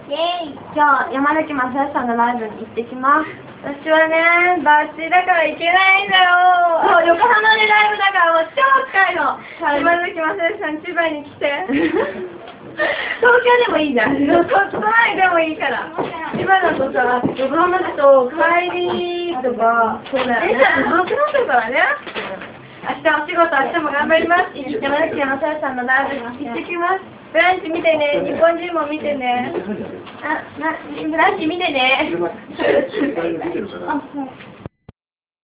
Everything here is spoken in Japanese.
イェーイ。今日、山崎まさよさんのライブに行ってきます。私はね、バッチだから行けないんだよ。そう、横浜でライブだからもう超近いの。山崎まさよさん、千葉に来て。東京でもいいじゃん。都内でもいいから。千葉だとさ、横浜だと帰りとか、そうだよね。電車で遠くなってるからね。明日お仕事、明日も頑張ります。山崎まさよさんのライブに行ってきます。ブランチ見てね。日本人も見てね。ブランチ見てね。あ、はい。